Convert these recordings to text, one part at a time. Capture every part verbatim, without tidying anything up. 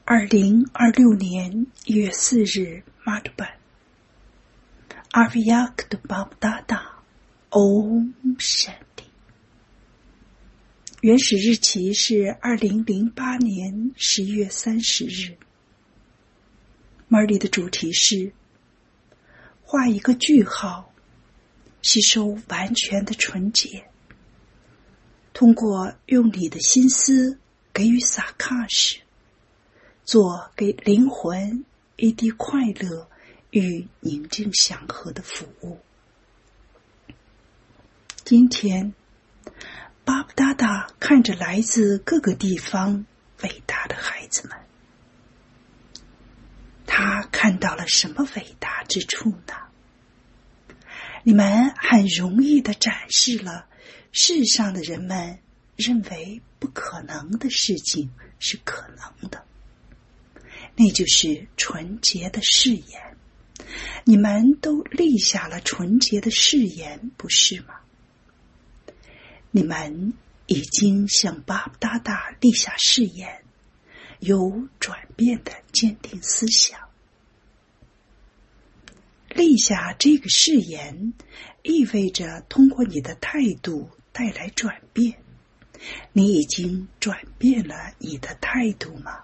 二零二六年一月四日，马德版。阿维亚克的巴布达达，嗡山地。原始日期是二零零八年十一月三十日。门里的主题是画一个句号，吸收完全的纯洁。通过用你的心思给予萨卡什，做给灵魂一滴快乐与宁静祥和的服务。今天巴布达达看着来自各个地方伟大的孩子们，他看到了什么伟大之处呢？你们很容易地展示了世上的人们认为不可能的事情是可能的，那就是纯洁的誓言。你们都立下了纯洁的誓言，不是吗？你们已经向巴布达达立下誓言，有转变的坚定思想。立下这个誓言，意味着通过你的态度带来转变。你已经转变了你的态度吗？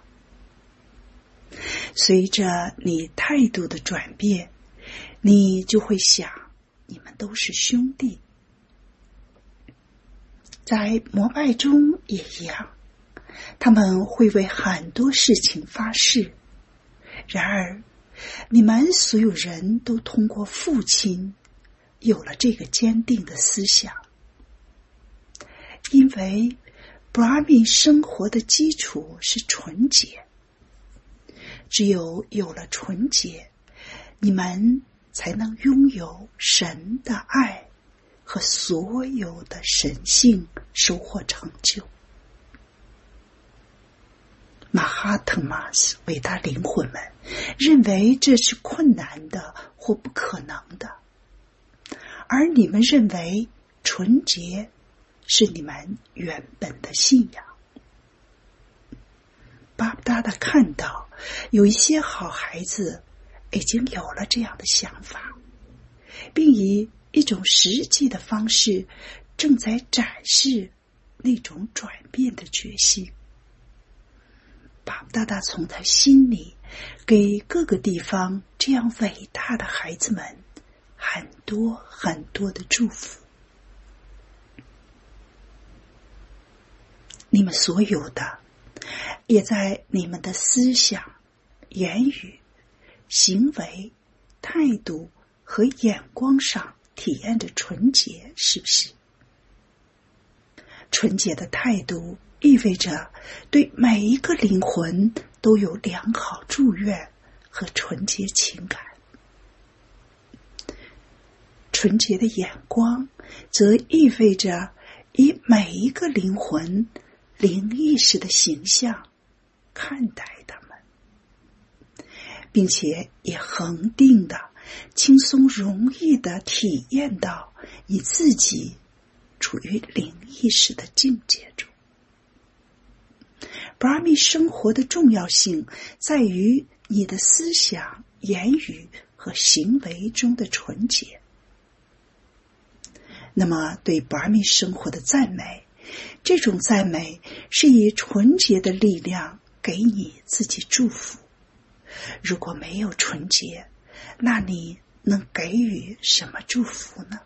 随着你态度的转变，你就会想，你们都是兄弟。在膜拜中也一样，他们会为很多事情发誓。然而，你们所有人都通过父亲有了这个坚定的思想。因为 Brahmin 生活的基础是纯洁，只有有了纯洁，你们才能拥有神的爱和所有的神性收获成就。马哈特玛斯伟大灵魂们认为这是困难的或不可能的，而你们认为纯洁是你们原本的信仰。巴布达达看到有一些好孩子已经有了这样的想法，并以一种实际的方式正在展示那种转变的决心。巴布达达从他心里给各个地方这样伟大的孩子们很多很多的祝福。你们所有的也在你们的思想、言语、行为、态度和眼光上体验着纯洁，是不是？纯洁的态度意味着对每一个灵魂都有良好祝愿和纯洁情感。纯洁的眼光则意味着以每一个灵魂灵意识的形象看待他们，并且也恒定的、轻松容易的体验到你自己处于灵意识的境界中。Brahmin 生活的重要性在于你的思想、言语和行为中的纯洁。那么对 Brahmin 生活的赞美，这种赞美是以纯洁的力量给你自己祝福。如果没有纯洁，那你能给予什么祝福呢？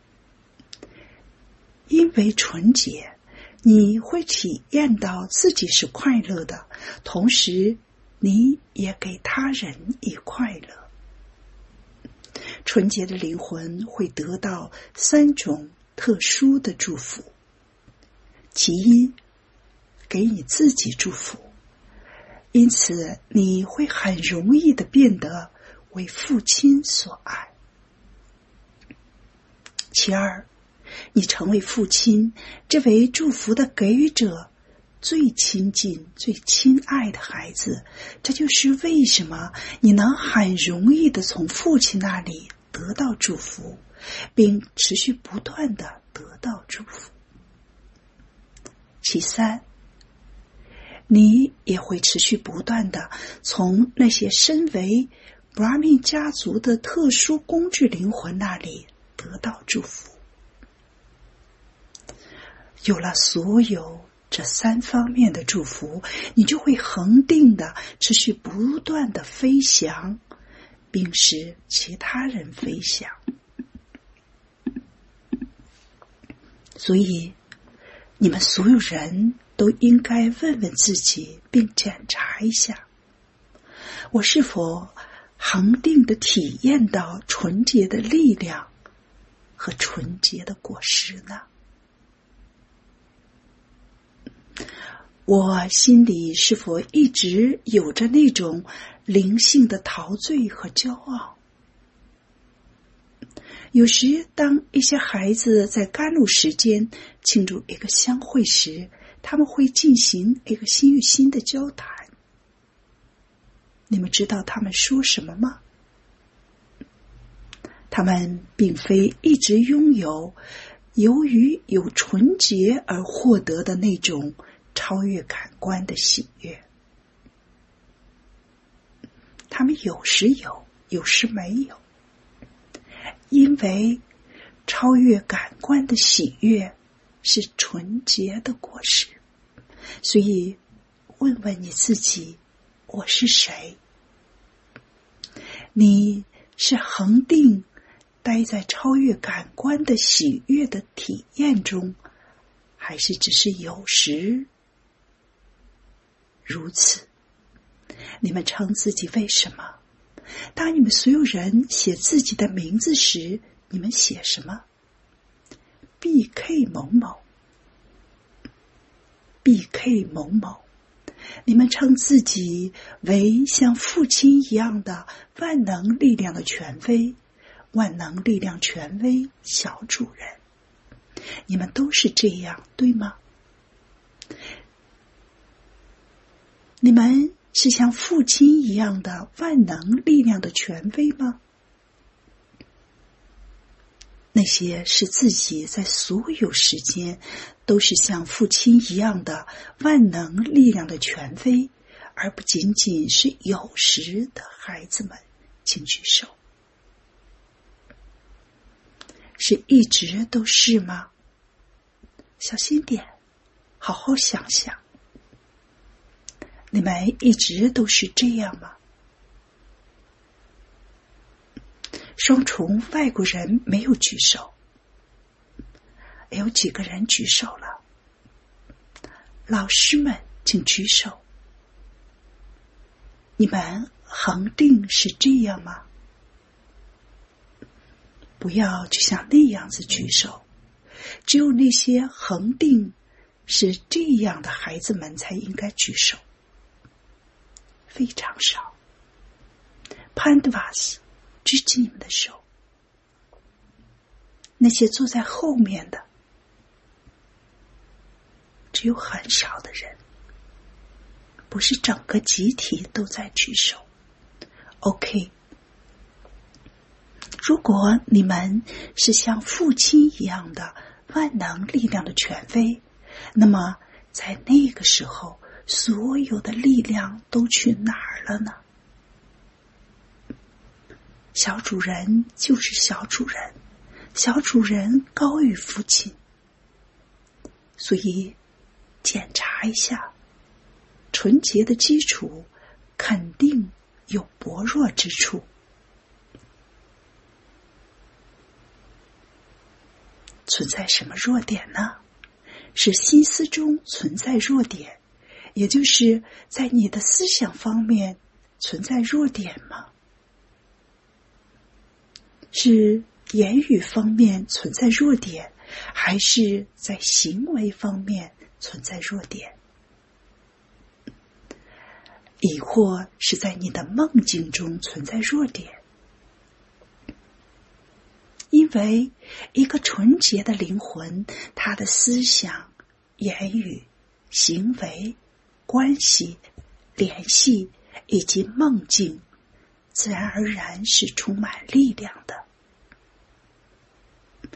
因为纯洁，你会体验到自己是快乐的，同时你也给他人以快乐。纯洁的灵魂会得到三种特殊的祝福。其一，给你自己祝福，因此你会很容易地变得为父亲所爱。其二，你成为父亲这位祝福的给予者最亲近、最亲爱的孩子，这就是为什么你能很容易地从父亲那里得到祝福，并持续不断地得到祝福。其三， 你也会持续不断的从那些身为 Brahmin 家族的特殊工具灵魂那里得到祝福。有了所有这三方面的祝福，你就会恒定的持续不断的飞翔，并使其他人飞翔。所以你们所有人都应该问问自己，并检查一下，我是否恒定的体验到纯洁的力量和纯洁的果实呢？我心里是否一直有着那种灵性的陶醉和骄傲？有时当一些孩子在甘露时间庆祝一个相会时，他们会进行一个心与心的交谈。你们知道他们说什么吗？他们并非一直拥有由于有纯洁而获得的那种超越感官的喜悦。他们有时有，有时没有。因为超越感官的喜悦是纯洁的果实，所以问问你自己，我是谁？你是恒定待在超越感官的喜悦的体验中，还是只是有时如此？你们称自己为什么？当你们所有人写自己的名字时，你们写什么？ B K 某某 B K 某某。你们称自己为像父亲一样的万能力量的权威，万能力量权威小主人。你们都是这样，对吗？你们是像父亲一样的万能力量的权威吗？那些是自己在所有时间都是像父亲一样的万能力量的权威，而不仅仅是有时的孩子们，请举手。是一直都是吗？小心点，好好想想。你们一直都是这样吗？双重外国人没有举手，有几个人举手了？老师们请举手。你们恒定是这样吗？不要就像那样子举手，只有那些恒定是这样的孩子们才应该举手。非常少。潘德瓦斯，举起你们的手。那些坐在后面的，只有很少的人，不是整个集体都在举手。OK， 如果你们是像父亲一样的万能力量的权威，那么在那个时候，所有的力量都去哪儿了呢？小主人就是小主人，小主人高于父亲。所以检查一下，纯洁的基础肯定有薄弱之处。存在什么弱点呢？是心思中存在弱点，也就是在你的思想方面存在弱点吗？是言语方面存在弱点，还是在行为方面存在弱点？亦或是在你的梦境中存在弱点？因为一个纯洁的灵魂，他的思想、言语、行为、关系、联系以及梦境，自然而然是充满力量的。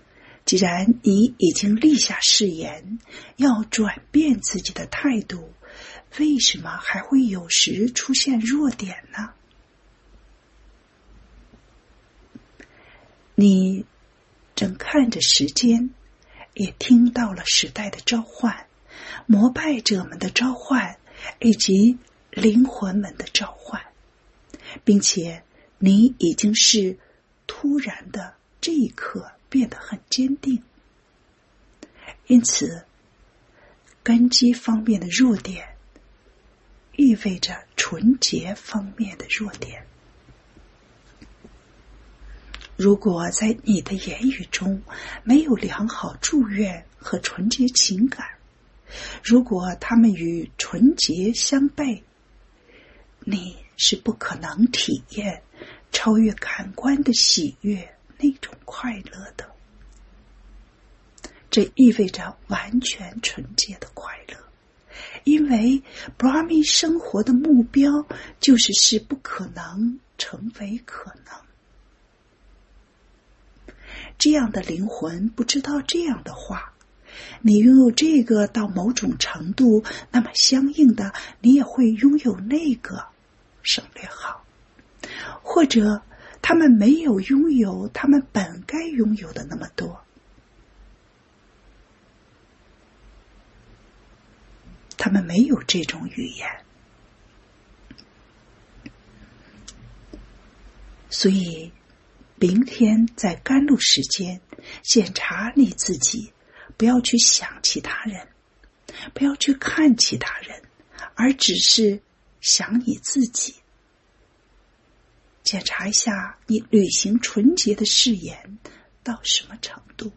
既然你已经立下誓言，要转变自己的态度， 为什么还会有时出现弱点呢？你正看着时间，也听到了时代的召唤，膜拜者们的召唤，以及灵魂们的召唤，并且你已经是突然的这一刻变得很坚定。因此，根基方面的弱点意味着纯洁方面的弱点。如果在你的言语中没有良好祝愿和纯洁情感，如果他们与纯洁相悖，你是不可能体验超越感官的喜悦那种快乐的。这意味着完全纯洁的快乐，因为 Brahmi 生活的目标就是使不可能成为可能。这样的灵魂不知道这样的话，你拥有这个到某种程度，那么相应的你也会拥有那个，省略号。或者他们没有拥有他们本该拥有的那么多。他们没有这种语言。所以明天在甘露时间检查你自己，不要去想其他人，不要去看其他人，而只是想你自己。检查一下你履行纯洁的誓言到什么程度。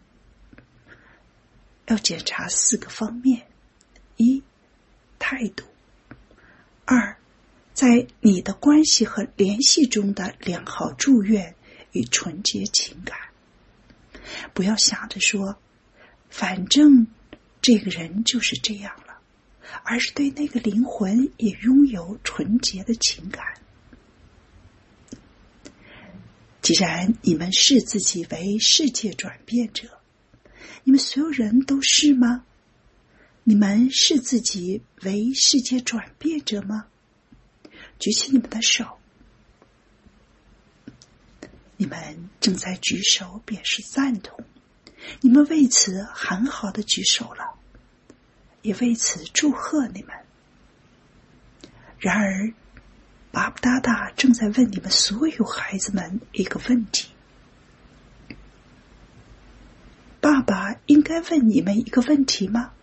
要检查四个方面：一、态度；二、在你的关系和联系中的良好祝愿与纯洁情感。不要想着说反正这个人就是这样了，而是对那个灵魂也拥有纯洁的情感。既然你们视自己为世界转变者，你们所有人都是吗？你们视自己为世界转变者吗？举起你们的手。你们正在举手表示赞同，你们为此很好的举手了，也为此祝贺你们。然而巴布达达正在问你们所有孩子们一个问题：爸爸应该问你们一个问题吗？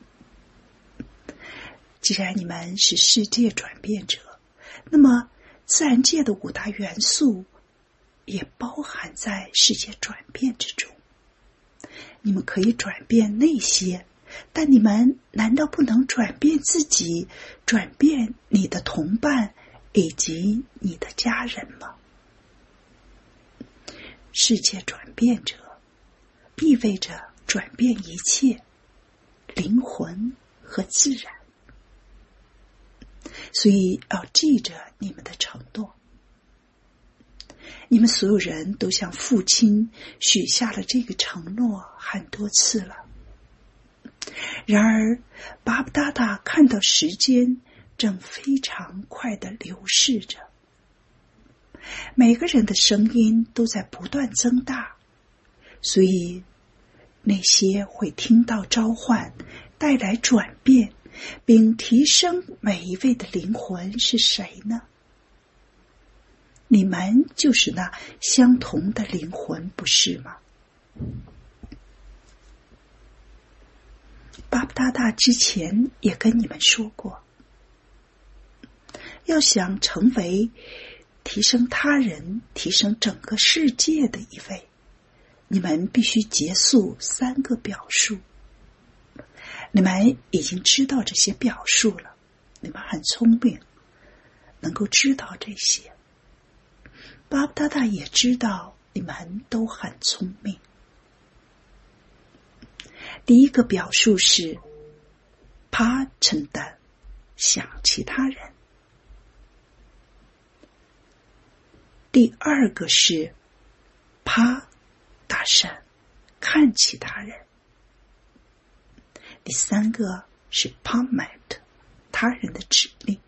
既然你们是世界转变者，那么自然界的五大元素也包含在世界转变之中。你们可以转变那些，但你们难道不能转变自己，转变你的同伴以及你的家人吗？世界转变者意味着转变一切，灵魂和自然。所以要记着你们的承诺。你们所有人都向父亲许下了这个承诺很多次了。然而巴布达达看到时间正非常快地流逝着，每个人的声音都在不断增大，所以那些会听到召唤带来转变并提升每一位的灵魂是谁呢？你们就是那相同的灵魂，不是吗？巴布达达之前也跟你们说过，要想成为提升他人、提升整个世界的一位，你们必须结束三个表述。你们已经知道这些表述了，你们很聪明，能够知道这些。巴布达达也知道你们都很聪明。第一个表述是帕陈丹，想其他人。第二个是帕大善，看其他人。第三个是 Pamet， 他人的指令。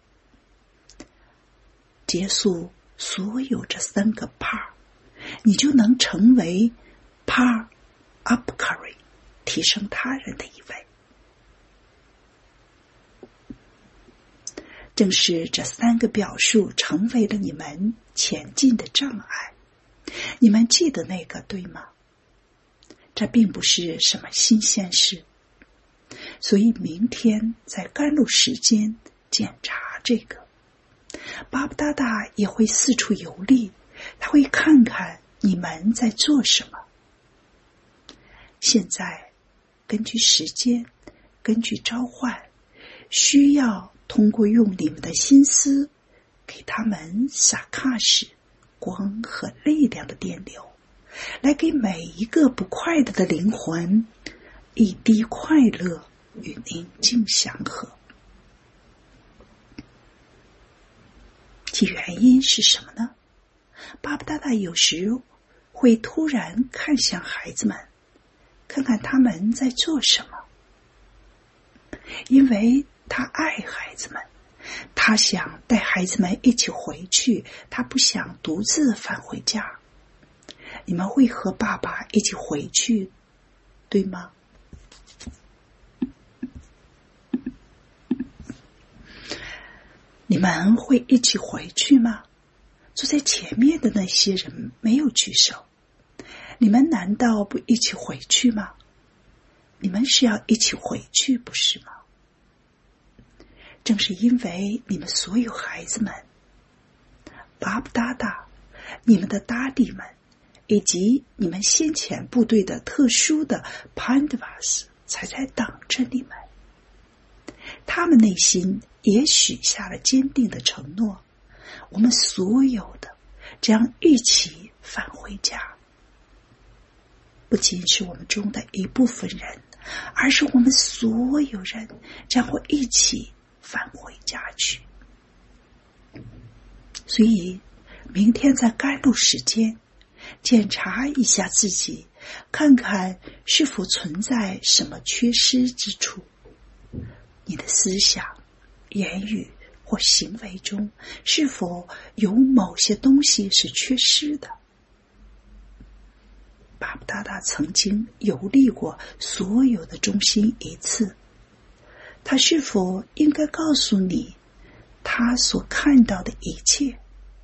结束所有这三个 par， 你就能成为 par upkari， 提升他人的一位。正是这三个表述成为了你们前进的障碍。你们记得那个对吗？这并不是什么新鲜事，所以明天在甘露时间检查这个。巴布达达也会四处游历，他会看看你们在做什么。现在根据时间，根据召唤，需要通过用你们的心思给他们撒卡什光和力量的电流，来给每一个不快乐的灵魂一滴快乐与宁静祥和。其原因是什么呢？巴布达达有时会突然看向孩子们，看看他们在做什么，因为他爱孩子们，他想带孩子们一起回去，他不想独自返回家。你们会和爸爸一起回去，对吗？你们会一起回去吗？坐在前面的那些人没有举手。你们难道不一起回去吗？你们是要一起回去，不是吗？正是因为你们所有孩子们，巴布达达，你们的达弟们，以及你们先前部队的特殊的 Pandavas 才在等着你们。他们内心也许下了坚定的承诺，我们所有的将一起返回家。不仅是我们中的一部分人，而是我们所有人将会一起返回家去。所以明天在甘露时间检查一下自己，看看是否存在什么缺失之处。你的思想、言语或行为中是否有某些东西是缺失的？巴布达达曾经游历过所有的中心一次，他是否应该告诉你他所看到的一切？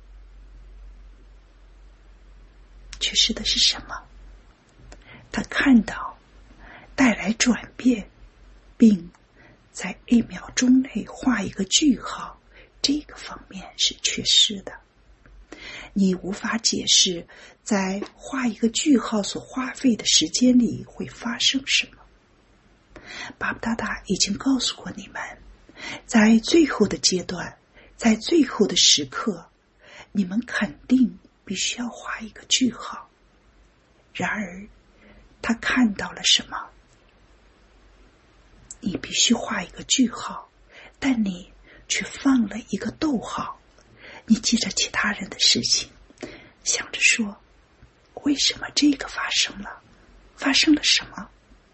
缺失的是什么？他看到带来转变，并在一秒钟内画一个句号，这个方面是缺失的。你无法解释在画一个句号所花费的时间里会发生什么。巴布达达已经告诉过你们，在最后的阶段，在最后的时刻，你们肯定必须要画一个句号。然而他看到了什么？你必须画一个句号，但你却放了一个逗号。你记着其他人的事情，想着说，为什么这个发生了？发生了什么？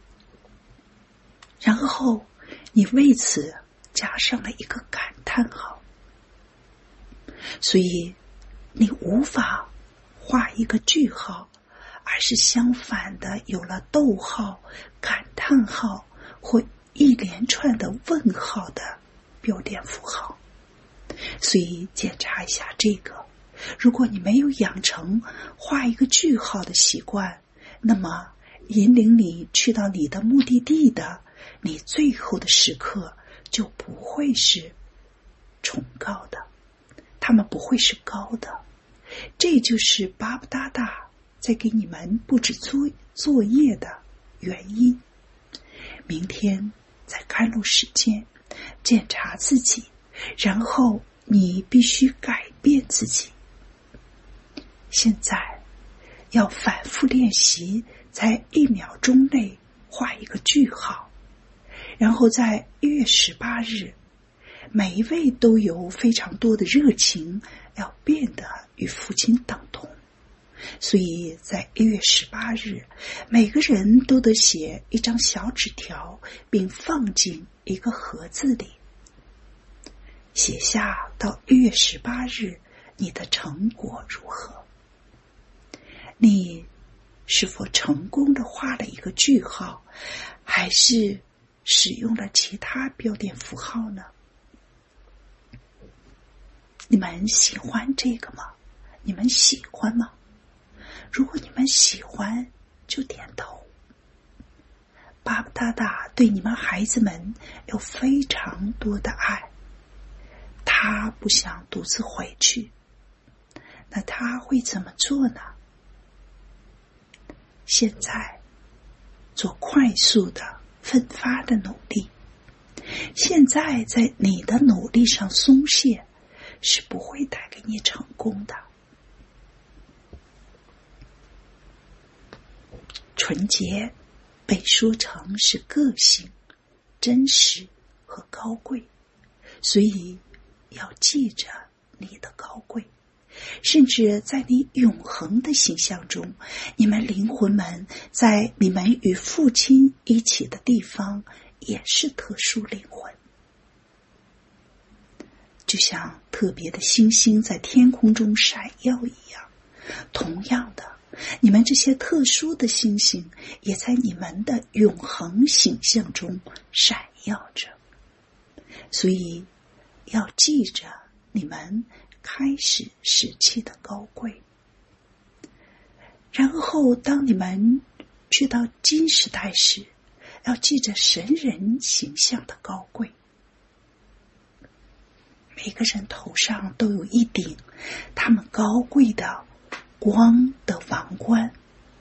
然后你为此加上了一个感叹号。所以你无法画一个句号，而是相反的有了逗号、感叹号或一连串的问号的标点符号。所以检查一下这个，如果你没有养成画一个句号的习惯，那么引领你去到你的目的地的你最后的时刻就不会是崇高的，他们不会是高的。这就是巴布达达在给你们布置作作业的原因。明天在甘露时间检查自己，然后你必须改变自己。现在要反复练习，在一秒钟内画一个句号，然后在一月十八日，每一位都有非常多的热情，要变得与父亲等同。所以在一月十八日，每个人都得写一张小纸条，并放进一个盒子里。 写下到一月十八日你的成果如何？你是否成功地画了一个句号，还是使用了其他标点符号呢？你们喜欢这个吗？你们喜欢吗？如果你们喜欢，就点头。巴巴大大对你们孩子们有非常多的爱，他不想独自回去，那他会怎么做呢？现在做快速的奋发的努力，现在在你的努力上松懈是不会带给你成功的。纯洁被说成是个性、真实和高贵，所以要记着你的高贵。甚至在你永恒的形象中，你们灵魂们在你们与父亲一起的地方也是特殊灵魂，就像特别的星星在天空中闪耀一样。同样的，你们这些特殊的星星也在你们的永恒形象中闪耀着，所以要记着你们开始时期的高贵。然后当你们去到金时代时，要记着神人形象的高贵。每个人头上都有一顶他们高贵的光的王冠，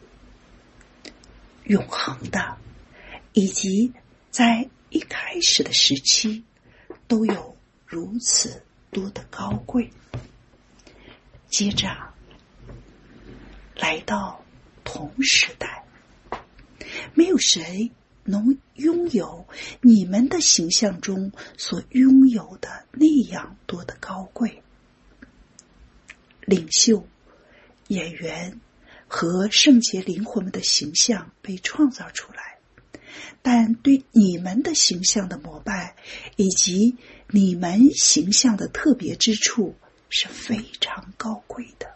永恒的，以及在一开始的时期都有如此多的高贵。接着来到同时代，没有谁能拥有你们的形象中所拥有的那样多的高贵。领袖、演员和圣洁灵魂们的形象被创造出来，但对你们的形象的膜拜以及你们形象的特别之处是非常高贵的。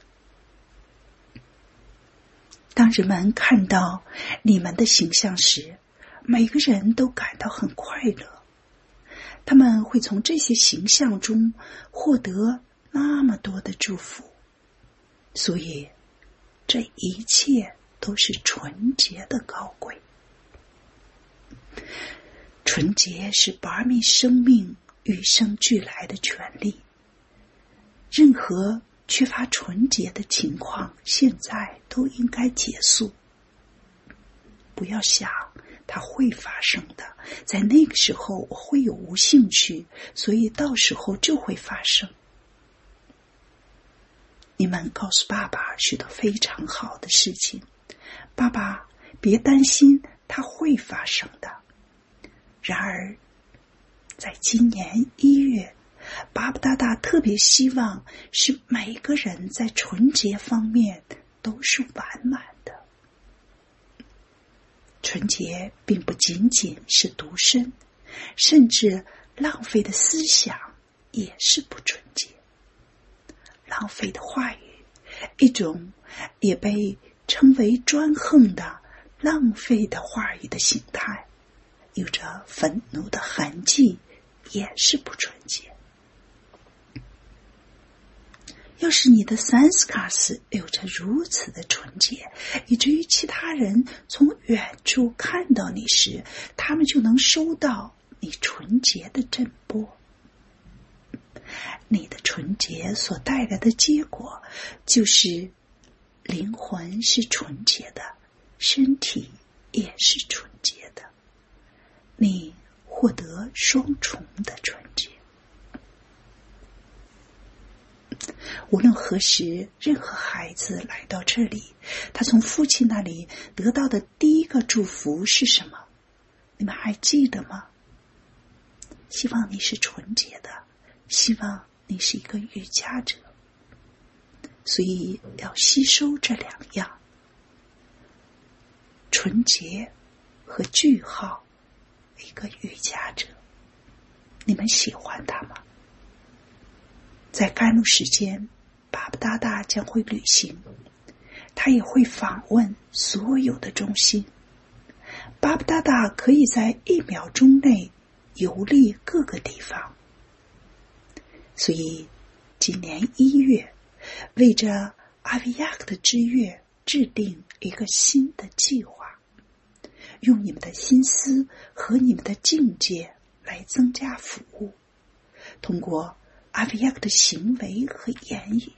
当人们看到你们的形象时，每个人都感到很快乐，他们会从这些形象中获得那么多的祝福，所以这一切都是纯洁的高贵。纯洁是把你生命与生俱来的权利，任何缺乏纯洁的情况现在都应该结束。不要想它会发生的，在那个时候我会有无兴趣，所以到时候就会发生。你们告诉爸爸许多非常好的事情，爸爸别担心，它会发生的。然而在今年一月，巴巴大大特别希望是每个人在纯洁方面都是完满的。纯洁并不仅仅是独身，甚至浪费的思想也是不纯洁。浪费的话语，一种也被称为专横的浪费的话语的形态，有着愤怒的痕迹，也是不纯洁。要是你的三斯卡斯有着如此的纯洁，以至于其他人从远处看到你时，他们就能收到你纯洁的震波。你的纯洁所带来的结果，就是灵魂是纯洁的，身体也是纯洁的，你获得双重的纯洁。无论何时，任何孩子来到这里，他从父亲那里得到的第一个祝福是什么？你们还记得吗？希望你是纯洁的，希望你是一个瑜伽者。所以要吸收这两样，纯洁和句号，一个瑜伽者。你们喜欢他吗？ 在甘露时间，巴布达达将会旅行，他也会访问所有的中心。巴布达达可以在一秒钟内游历各个地方。所以今年一月，为着阿维亚克的之月制定一个新的计划，用你们的心思和你们的境界来增加服务，通过阿维亚克的行为和言语。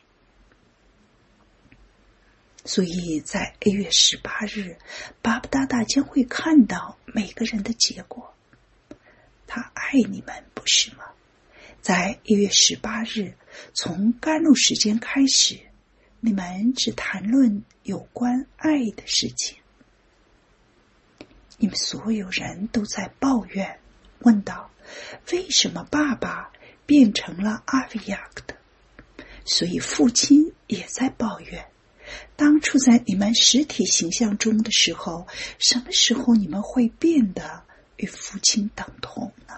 所以在一月十八日，巴布达达将会看到每个人的结果。他爱你们，不是吗？在一月十八日，从甘露时间开始，你们只谈论有关爱的事情。你们所有人都在抱怨，问道：为什么爸爸变成了阿维亚克的？所以父亲也在抱怨，当处在你们实体形象中的时候，什么时候你们会变得与父亲等同呢？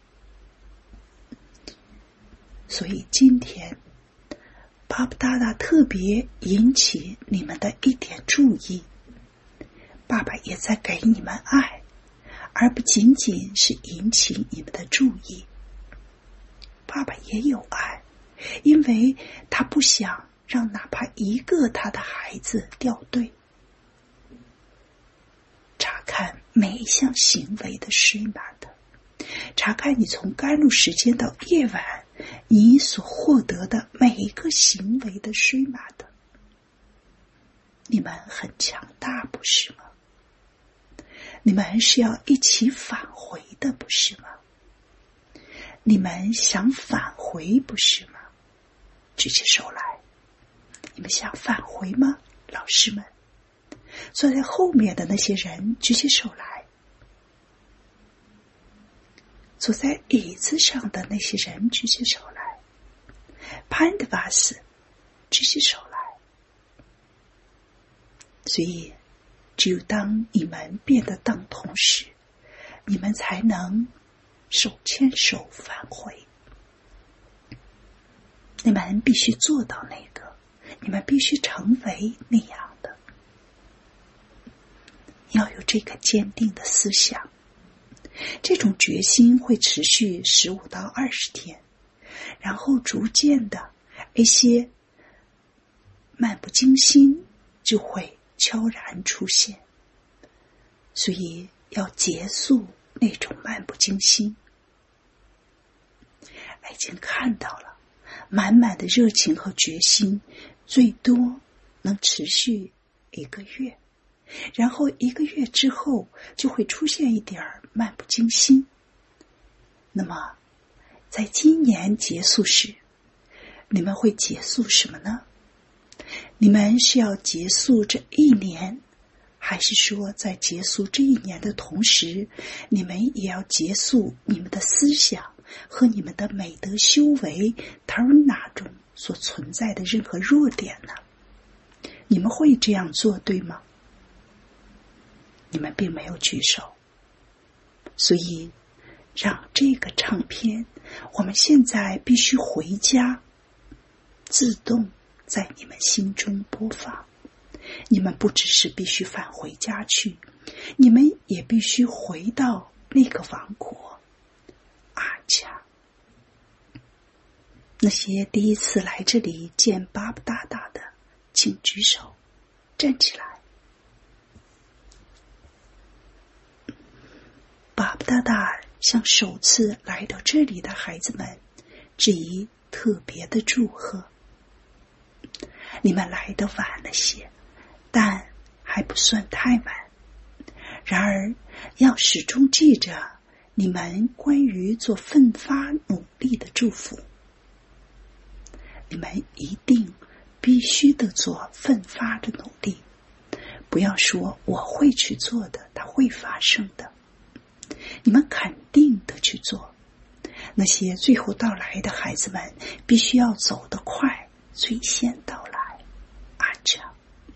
所以今天巴布达达特别引起你们的一点注意，爸爸也在给你们爱，而不仅仅是引起你们的注意。爸爸也有爱，因为他不想让哪怕一个他的孩子掉队。查看每一项行为的水码的，查看你从甘露时间到夜晚你所获得的每一个行为的水码的。你们很强大，不是吗？你们是要一起返回的，不是吗？你们想返回，不是吗？举起手来。你们想返回吗，老师们？坐在后面的那些人举起手来。坐在椅子上的那些人举起手来。潘德瓦斯举起手来。所以只有当你们变得等同时，你们才能手牵手返回。你们必须做到那个，你们必须成为那样的。要有这个坚定的思想，这种决心会持续十五到二十天，然后逐渐的一些漫不经心就会悄然出现。所以要结束那种漫不经心。已经看到了满满的热情和决心，最多能持续一个月，然后一个月之后就会出现一点漫不经心。那么在今年结束时，你们会结束什么呢？你们是要结束这一年，还是说在结束这一年的同时，你们也要结束你们的思想和你们的美德修为Dharana中所存在的任何弱点呢？你们会这样做，对吗？你们并没有举手。所以让这个唱片我们现在必须回家，自动在你们心中播放。你们不只是必须返回家去，你们也必须回到那个王国阿家。那些第一次来这里见巴布达达的，请举手，站起来。巴布达达向首次来到这里的孩子们致以特别的祝贺。你们来得晚了些，但还不算太晚。然而要始终记着你们关于做奋发努力的祝福。你们一定必须得做奋发的努力，不要说我会去做的，它会发生的。你们肯定的去做。那些最后到来的孩子们必须要走得快，最先到来。阿扎，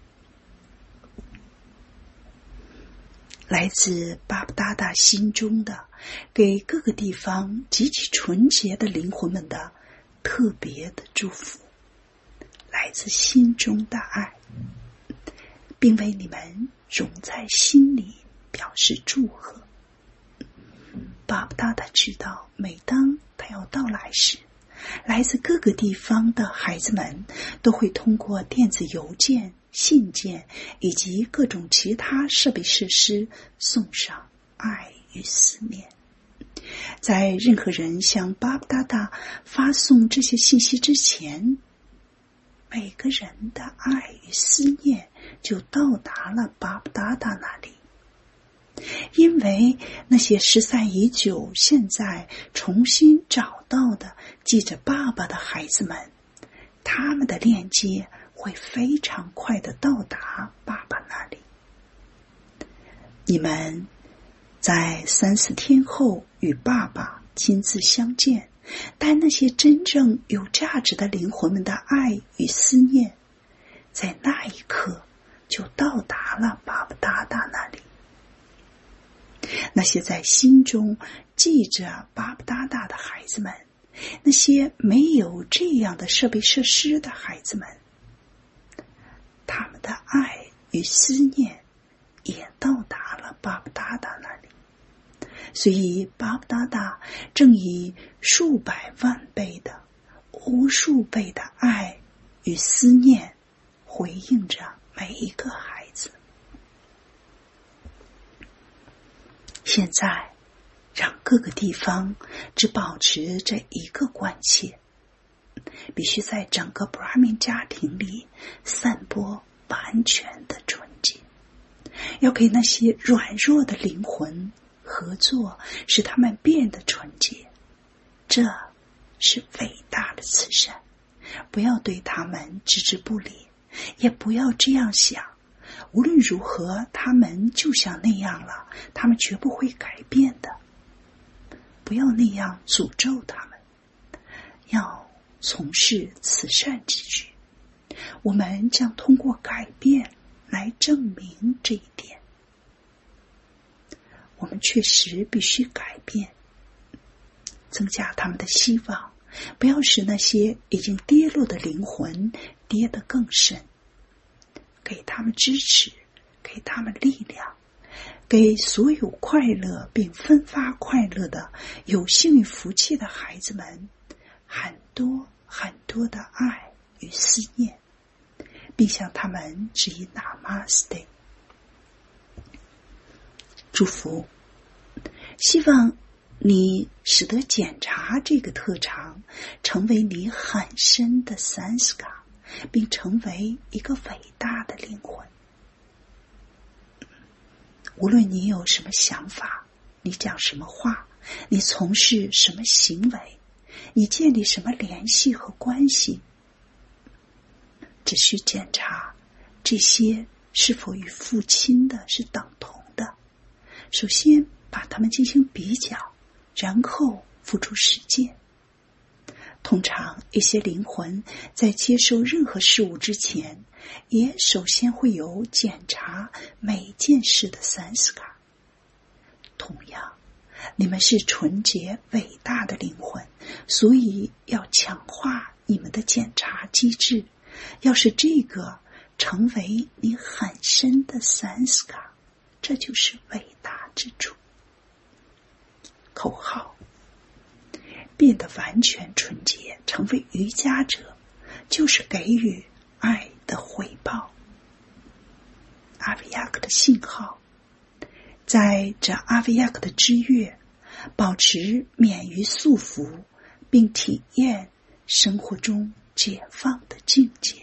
来自巴布达达心中的给各个地方极其纯洁的灵魂们的特别的祝福，来自心中的爱，并为你们融在心里表示祝贺。巴布达达知道，每当他要到来时，来自各个地方的孩子们都会通过电子邮件、信件以及各种其他设备设施送上爱与思念。在任何人向巴布达达发送这些信息之前，每个人的爱与思念就到达了巴布达达那里。因为那些失散已久，现在重新找到的记着爸爸的孩子们，他们的链接会非常快地到达爸爸那里。你们在三四天后与爸爸亲自相见，但那些真正有价值的灵魂们的爱与思念，在那一刻就到达了巴布达达那里。那些在心中记着巴布达达的孩子们，那些没有这样的设备设施的孩子们，他们的爱与思念也到达了巴布达达那里。所以巴布达达正以数百万倍的、无数倍的爱与思念回应着每一个孩子。现在，让各个地方只保持这一个关切，必须在整个 Brahmin 家庭里散播完全的纯洁，要给那些软弱的灵魂合作，使他们变得纯洁。这是伟大的慈善，不要对他们置之不理，也不要这样想，无论如何他们就像那样了，他们绝不会改变的。不要那样诅咒他们，要从事慈善之举。我们将通过改变来证明这一点。我们确实必须改变，增加他们的希望，不要使那些已经跌落的灵魂跌得更深。给他们支持，给他们力量，给所有快乐并分发快乐的有幸运福气的孩子们很多很多的爱与思念，并向他们致以 Namaste。 祝福，希望你使得检查这个特长成为你很深的 Sanskar，并成为一个伟大的灵魂。无论你有什么想法，你讲什么话，你从事什么行为，你建立什么联系和关系，只需检查这些是否与父亲的是等同的。首先把它们进行比较，然后付诸实践。通常一些灵魂在接受任何事物之前，也首先会有检查每件事的 Sanskar。 同样，你们是纯洁伟大的灵魂，所以要强化你们的检查机制，要使这个成为你很深的 Sanskar， 这就是伟大之处。口号：变得完全纯洁，成为瑜伽者，就是给予爱的回报。阿维亚克的信号，在这阿维亚克的之月，保持免于束缚，并体验生活中解放的境界。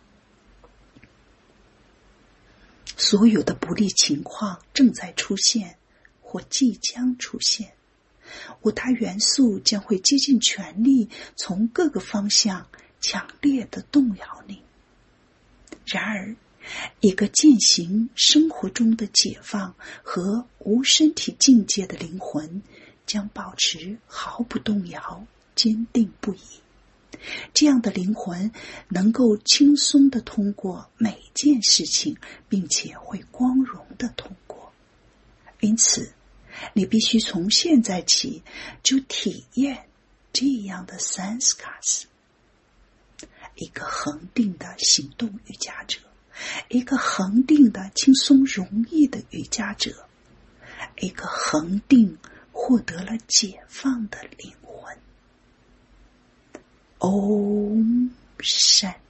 所有的不利情况正在出现或即将出现，五大元素将会竭尽全力从各个方向强烈地动摇你。然而，一个践行生活中的解放和无身体境界的灵魂将保持毫不动摇，坚定不移。这样的灵魂能够轻松地通过每件事情，并且会光荣地通过。因此，你必须从现在起就体验这样的 Sanskars。 一个恒定的行动瑜伽者，一个恒定的轻松容易的瑜伽者，一个恒定获得了解放的灵魂。Om Shanti。